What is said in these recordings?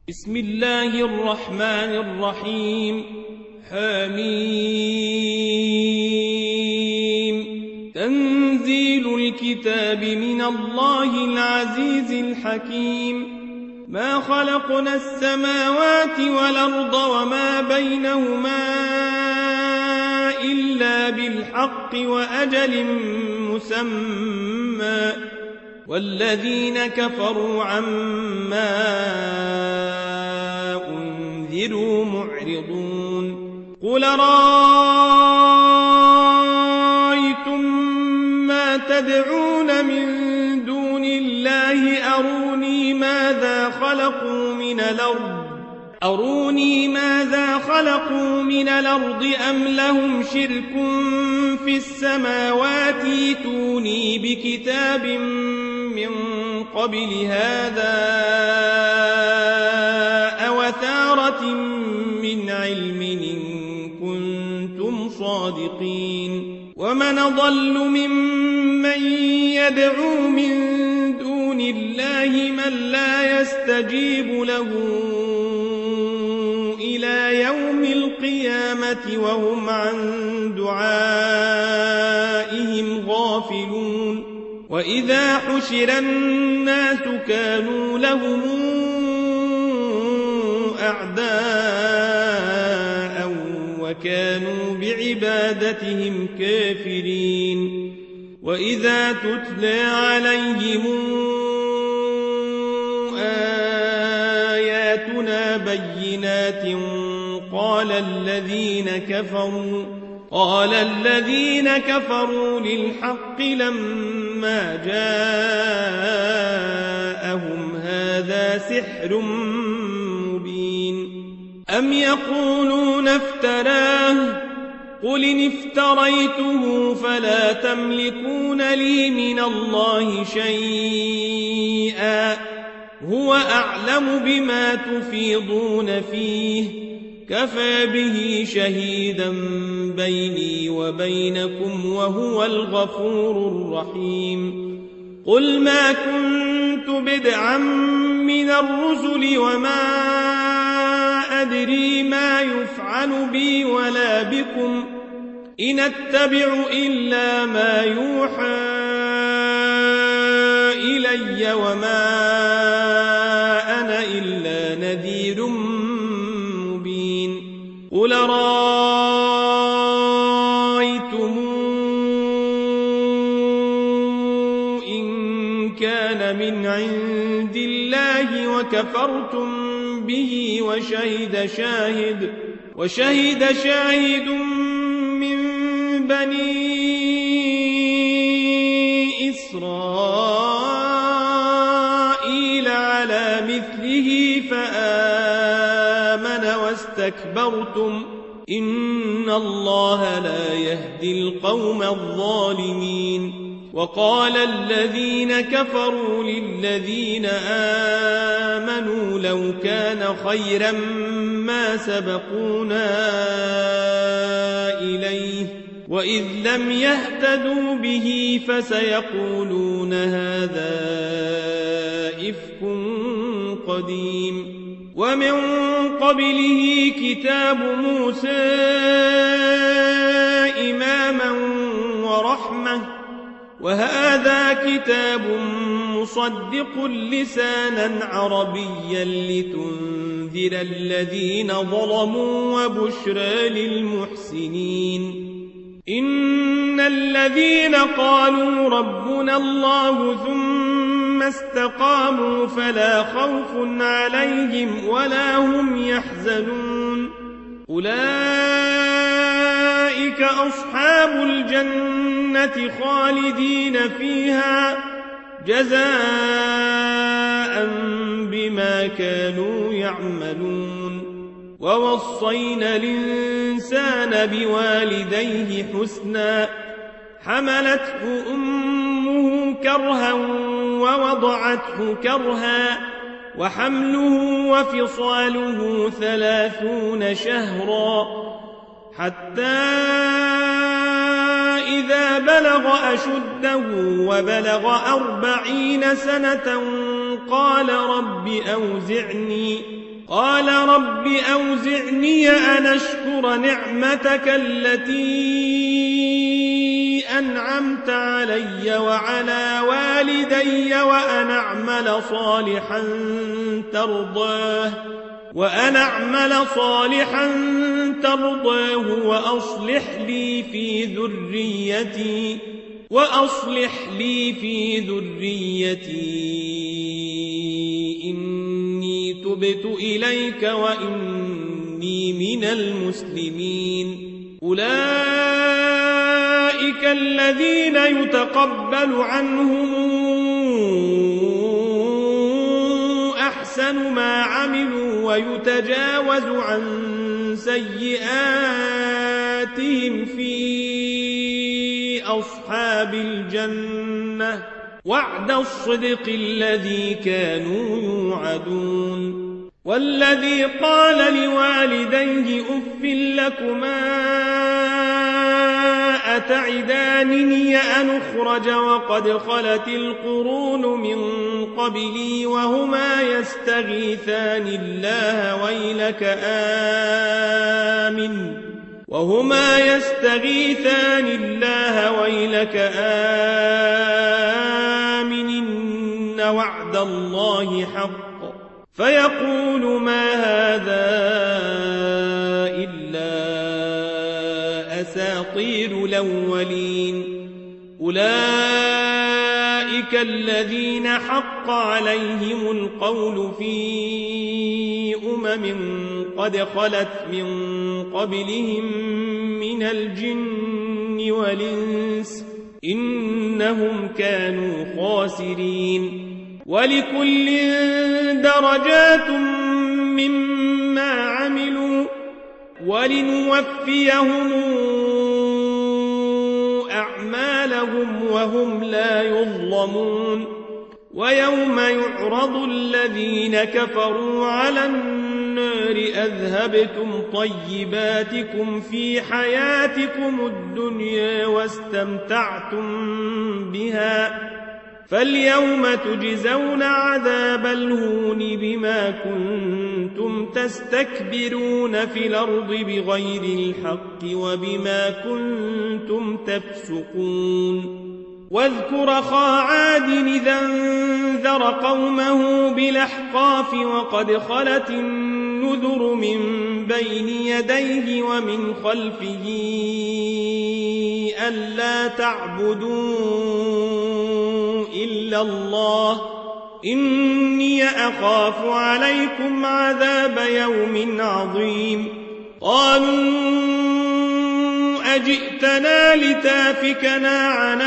بسم الله الرحمن الرحيم حميم تنزيل الكتاب من الله العزيز الحكيم ما خلقنا السماوات والأرض وما بينهما إلا بالحق وأجل مسمى والذين كفروا عما أنذروا معرضون قل رأيتم ما تدعون من دون الله أروني ماذا خلقوا من الأرض أم لهم شرك في السماوات ائتوني بكتاب من قبل هذا أوثارة من علم إن كنتم صادقين ومن أضل ممن يدعو من دون الله من لا يستجيب له إلى يوم القيامة وهم عن دعائهم غافلون وإذا حشر الناس كانوا لهم أعداء وكانوا بعبادتهم كافرين وإذا تتلى عليهم آياتنا بينات قال الذين كفروا للحق لما جاءهم هذا سحر مبين أم يقولون افتراه قل إن افتريته فلا تملكون لي من الله شيئا هو أعلم بما تفيضون فيه كفى به شهيدا بيني وبينكم وهو الغفور الرحيم قل ما كنت بدعا من الرسل وما أدري ما يفعل بي ولا بكم إن أتبع إلا ما يوحى إلي وما أنا إلا نذير مبين قل رأيتم إن كان من عند الله وكفرتم به وشهد شاهد من بني إسرائيل على مثله فآمن واستكبرتم إن الله لا يهدي القوم الظالمين وقال الذين كفروا للذين آمنوا لو كان خيرا ما سبقونا إليه وإذ لم يهتدوا به فسيقولون هذا إفك قديم ومن قبله كتاب موسى إماما ورحمة وهذا كتاب مصدق لسانا عربيا لتنذر الذين ظلموا وبشرى للمحسنين إن الذين قالوا ربنا الله ثم استقاموا فلا خوف عليهم ولا هم يحزنون أولئك أصحاب الجنة خالدين فيها جزاء بما كانوا يعملون ووصينا الإنسان بوالديه حسنا حملته أمه كرها ووضعته كرها وحمله وفصاله 30 شهرا حتى إذا بلغ أشده وبلغ 40 سنة قال رب أوزعني أن أشكر نعمتك التي أنعمت علي وعلى والدي وأن أعمل صالحا ترضاه وأصلح لي في ذريتي إني تبت إليك وإني من المسلمين أولئك الذين يتقبل عنهم أحسن ما عملوا ويتجاوز عن سيئاتهم في أصحاب الجنة وعد الصدق الذي كانوا يوعدون والذي قال لوالديه أف لكما أتعدانني أن أخرج وقد خلت القرون من قبلي وهما يستغيثان الله ويلك آمن إن وعد الله حق فيقول ما هذا إلا أساطير الأولين أولئك الذين حق عليهم القول في قد خلت من قبلهم من الجن والإنس إنهم كانوا خاسرين ولكل درجات مما عملوا ولنوفيهم أعمالهم وهم لا يظلمون ويوم يعرض الذين كفروا على النار أذهبتم طيباتكم في حياتكم الدنيا واستمتعتم بها فاليوم تجزون عذاب الهون بما كنتم تستكبرون في الأرض بغير الحق وبما كنتم تفسقون واذكر أخا عاد إذا انذر قومه بالأحقاف وقد خلت النذر من بين يديه ومن خلفه ألا تعبدوا إلا الله إني أخاف عليكم عذاب يوم عظيم قالوا أجئتنا لتافكنا عن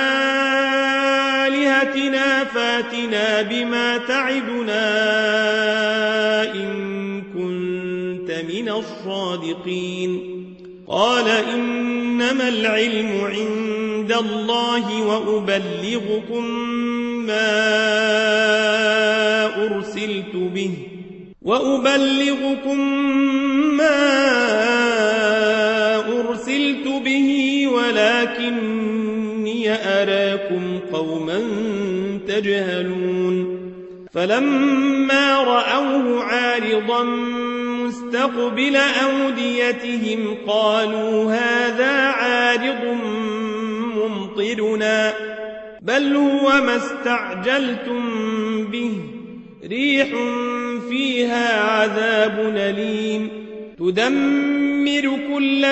آلهتنا فاتنا بما تعدنا إن كنت من الصادقين قال إنما العلم عند الله وأبلغكم ما أرسلت به ولكني أراكم قوما تجهلون فلما رأوه عارضا مستقبل أوديتهم قالوا هذا عارض ممطرنا بل هو ما استعجلتم به ريح فيها عذاب أليم تدمر كل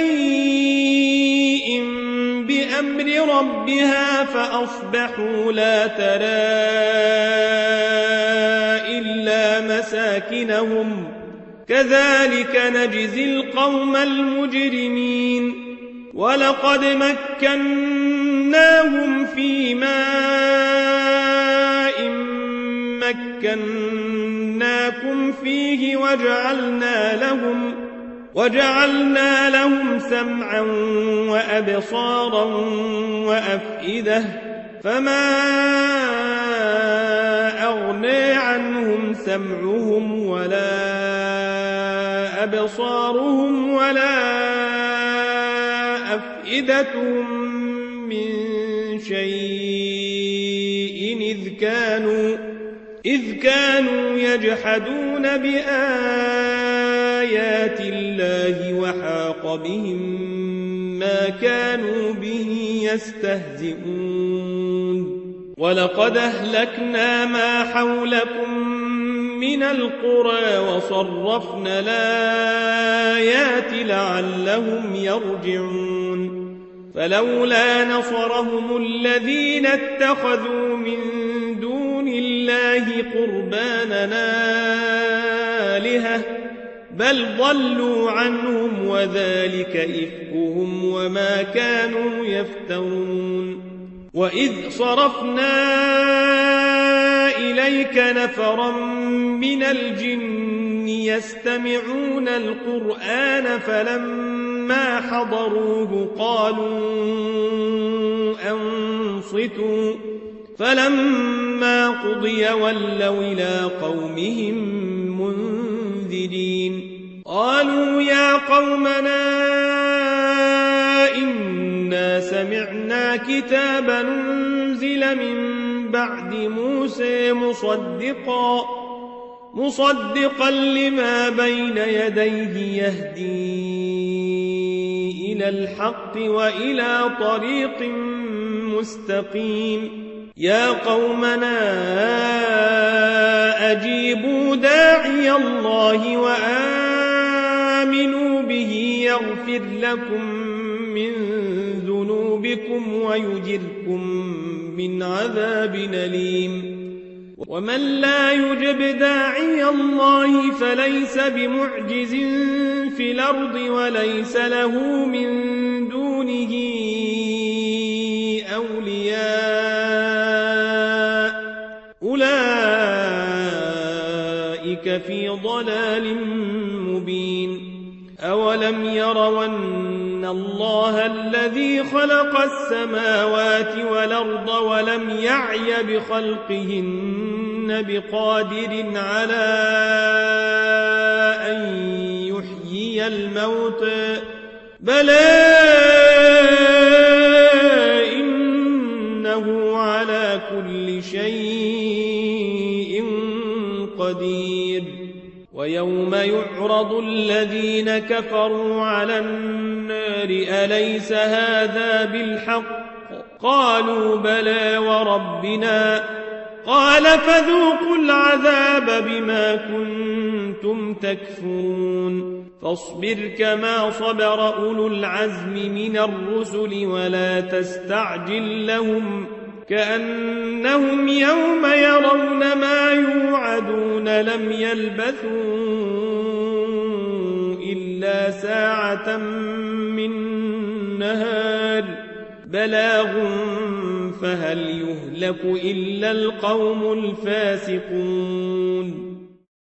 شيء بأمر ربها فأصبحوا لا ترى إلا مساكنهم كذلك نجزي القوم المجرمين ولقد مكناهم في ماء مكناكم فيه وجعلنا لهم سمعا وأبصارا وأفئدة فما أغنى عنهم سمعهم ولا أبصارهم ولا أفئدتهم من شيء إذ كانوا يجحدون بآياتنا آيات الله وحاق بهم ما كانوا به يستهزئون ولقد أهلكنا ما حولكم من القرى وصرفنا الآيات لعلهم يرجعون فلولا نصرهم الذين اتخذوا من دون الله قربانا آلهة بل ضلوا عنهم وذلك إفكهم وما كانوا يفترون وإذ صرفنا إليك نفرا من الجن يستمعون القرآن فلما حضروه قالوا أنصتوا فلما قضي ولوا إلى قومهم منذرين قالوا يا قومنا إنا سمعنا كتابا أنزل من بعد موسى مصدقا لما بين يديه يهدي إلى الحق وإلى طريق مستقيم يا قومنا أجيبوا داعي الله وآمنوا به يغفر لكم من ذنوبكم ويجركم من عذاب أليم ومن لا يجب داعي الله فليس بمعجز في الأرض وليس له من دونه أولياء أولئك في ضلال مبين أولم يروا أن الله الذي خلق السماوات والأرض ولم يعي بخلقهن بقادر على أن يحيي الموتى بلى إنه على كل شيء قدير ويوم يعرض الذين كفروا على النار أليس هذا بالحق قالوا بلى وربنا قال فذوقوا العذاب بما كنتم تكفرون فاصبر كما صبر أولو العزم من الرسل ولا تستعجل لهم كأنهم يوم يرون ما يوعدون لم يلبثوا إلا ساعة من نهار بلاغ فهل يهلك إلا القوم الفاسقون